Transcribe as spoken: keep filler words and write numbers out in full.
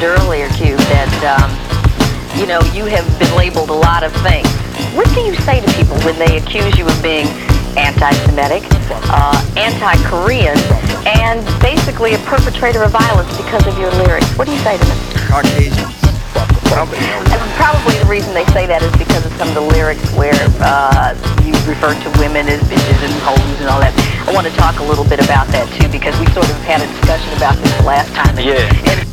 mentioned earlier, Q, that, um, you know, you have been labeled a lot of things. What do you say to people when they accuse you of being anti-Semitic, uh, anti-Korean, and basically a perpetrator of violence because of your lyrics? What do you say to them? Caucasians. And probably the reason they say that is because of some of the lyrics where uh, you refer to women as bitches and hoes and all that. I want to talk a little bit about that, too, because we sort of had a discussion about this the last time. And, yeah. and